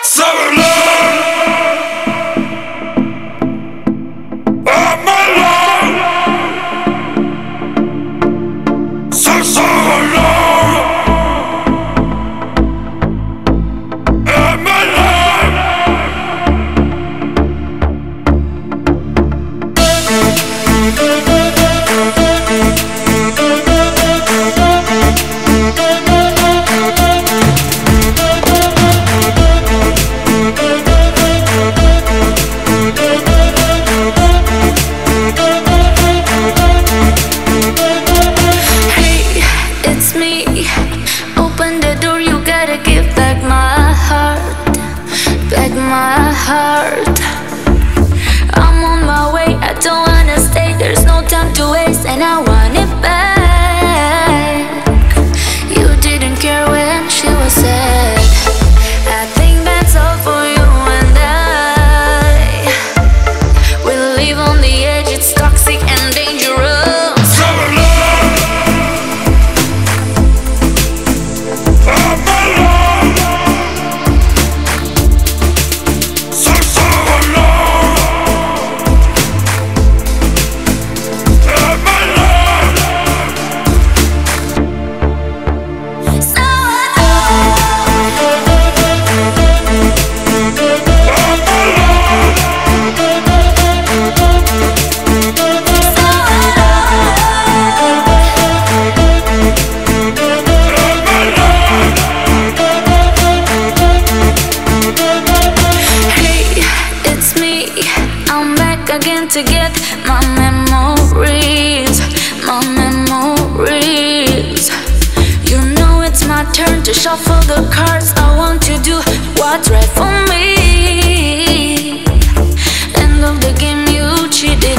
My heart, I'm on my way, I don't wanna stay, there's no time to waste, and I want it back. You didn't care when she was sad. I think that's all for you and I. We live on the edge, it's toxic and dangerous. Again to get my memories, my memories. You know it's my turn to shuffle the cards. I want to do what's right for me. End of the game, you cheated.